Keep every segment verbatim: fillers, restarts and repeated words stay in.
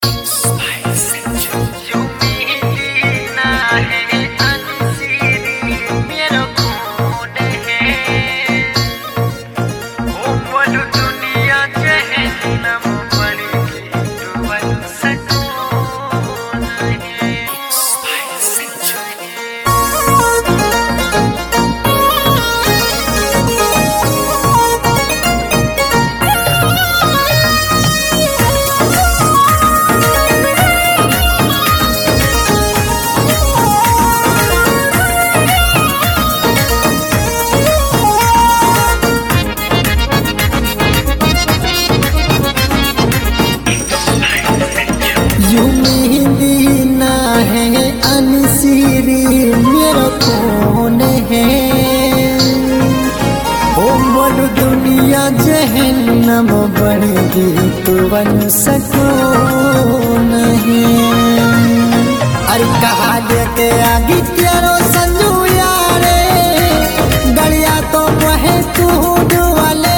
मेरा कौन है ओ बोल दुनिया जहन्नम बढ़ेगी तो बन सको नहीं। अरे कहा लेके आगे तेरो संजू यारे गड़िया तो वह तू वाले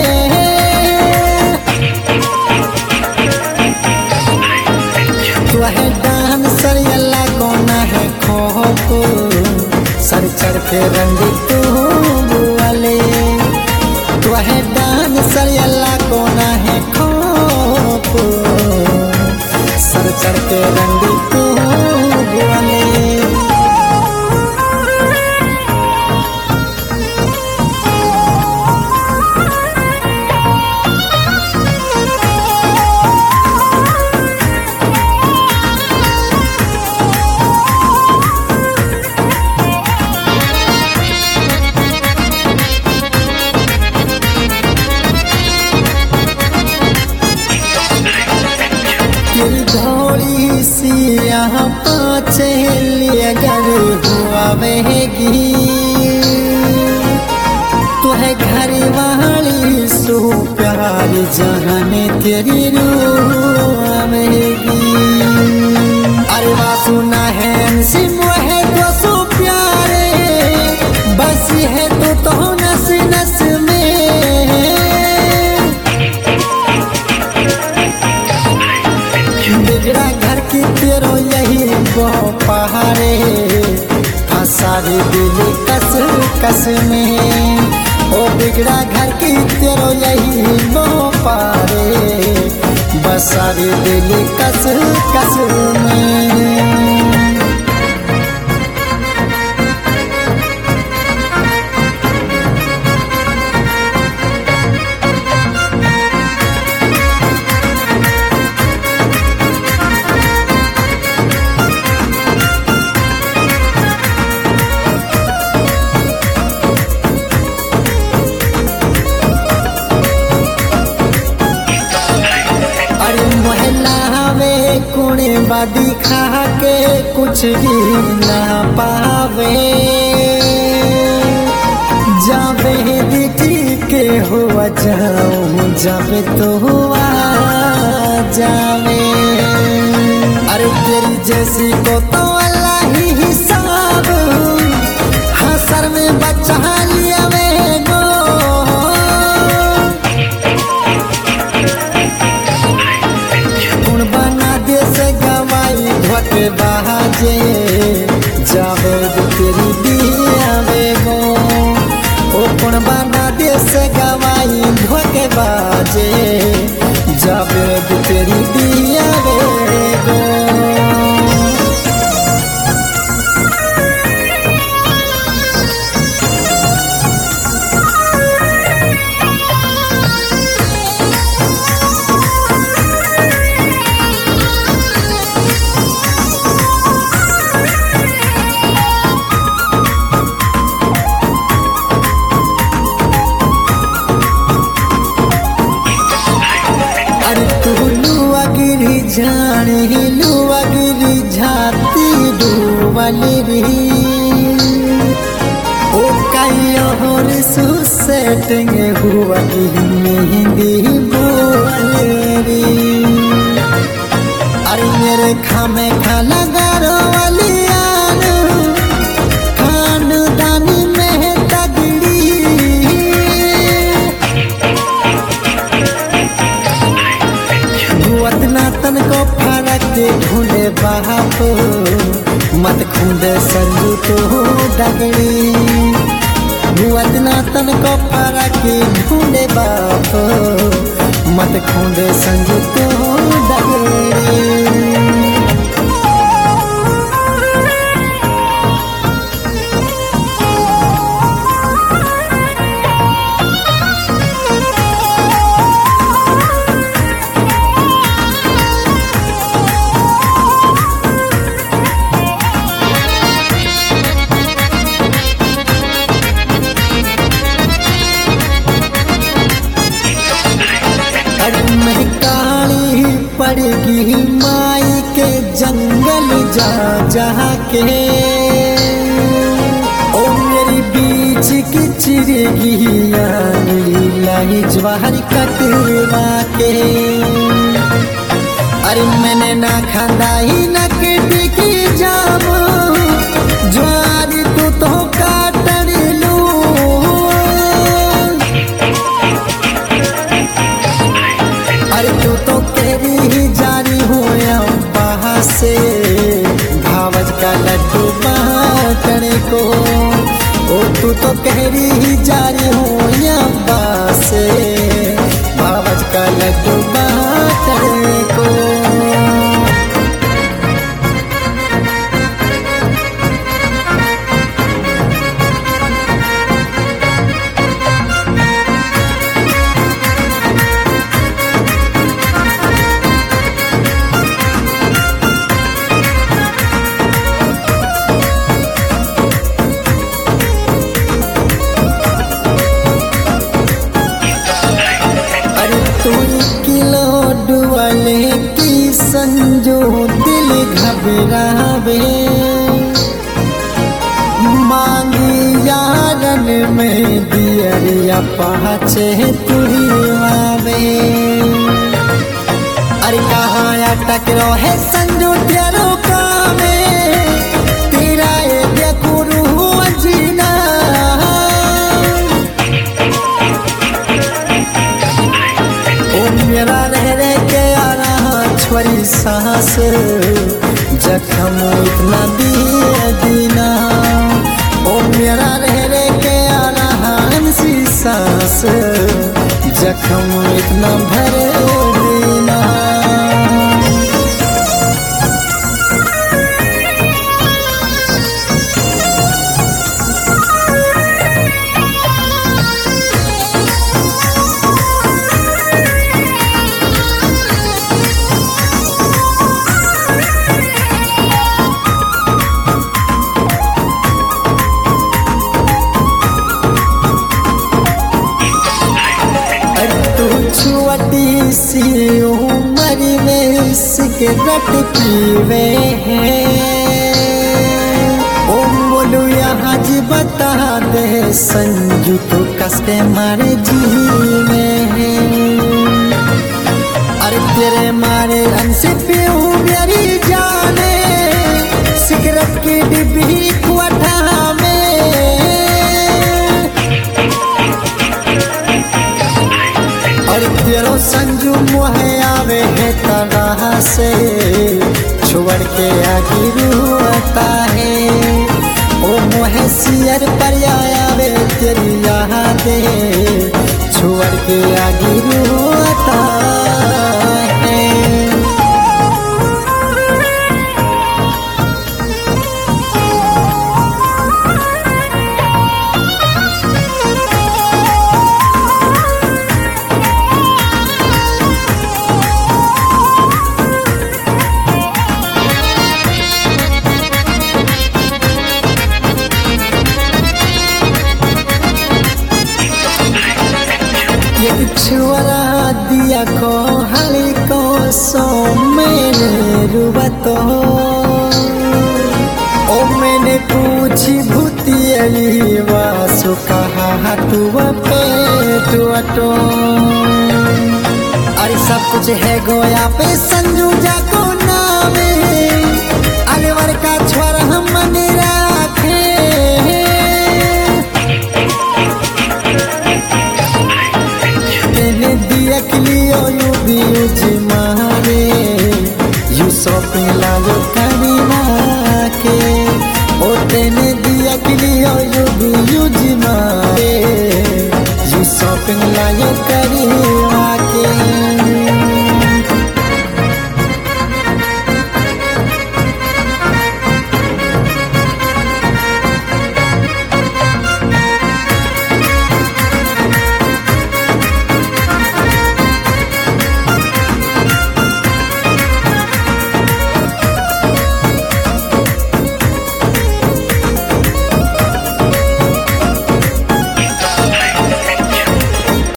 वह डांसर यल्ला कोना है खो को सर चढ़ के रंग तू वाले वह डांसर यल्ला कोना है खो को सर चढ़ के रंग तू वाले। धोड़ी सी यहाँ पाँचे लिए घर हुआ बहेगी तो है घर वाली सो प्यारी जाने तेरी रूह बहेगी। अरे वाह सुना है सिम है तो सो प्यारे बस है तो तो नस नस में बिगड़ा घर की तेरो यही वो पहाड़े फंसारी दिल कस कस में ओ बिगड़ा घर की तेरो यही वो पहाड़े बसारी दिल कस कस में। कुणे बादी खा के कुछ भी ना पावे जावे दिखी के हुआ जाऊं जावे तो हुआ जावे। अरे तेरी जैसी को तो अल्लाह ही हिसाब हाँ सर में बचा लिया वे गो बाजे जावेद तेरी दिया बेगो ओ कौन बना देश गवाई धोके बाजे जावेद तेरी दिया बेगो। जाने लुआ गिरी झाती डूबली रही ओ कई और सुसेटिंग हुआ की मेहंदी बोलेरी। अरे मेरे खामे खा लगा रो वाली खानदानी में तगड़ी तन को फर के ढूंढे बाप मत खूंदे संजू तो डगड़ी बुअदना तन को फरा के ढूंढे बाप मत खूंदे संजू तो डगड़ी। काली पड़ेगी माई के जंगल जा जा के ओ मेरी बीच की चिड़गी लाई ज्वार कटवा के। अरे मैंने ना खंदाई न कटी की जाम ज्वार तू तो काट लू। अरे तू तो कहरी ही जारी हो बाहर से भावज का लड्डू बाटने को। ओ तू तो कहरी ही जारी हो बाहर से भावज का लड्डू बाटने को। की संजो दिल घबरावे मांगी यारन में दियरिया पहुँचे तुड़ीवावे। अरे कहाँ अटक रो है संजो तेरो कामे तेरा ये गुरु जीना। ओ मेरा रह रह के छोरी सांस जख्म इतना दिए दीना। ओ मेरा रह रह के आना हंसी सांस जख्म इतना भरे दीना। छुअती सी उमर में सिगरेट पीवे हैं। ओ बोलू यहाँ जी बता दे संजू तो कसके मारे जीवे हैं। अरे तेरे मारे रंग से पीऊं मेरी जाने सिगरेट की डिब्बी क्वाटा में। तेरो संजू मोहे आवे है तरह से छोड़ के आगे रोता है। ओ मोहे सियर पर आवे तेरी यादें छोड़ के आगे रोता है। छुरा दिया को हली को सो मैंने रुबतो। ओ मैंने पूछी भूतियली वासु कहा तू पेटो। अरे सब कुछ है गोया पे संजू जाको नामे अलवर का छोरा हम मनी राखे। दिया लियो यू भी मारे यू शॉपिंग लायो करीना के ओ तेने दिया के लिए यू भी यूज मारे यू शॉपिंग लायो करीना के।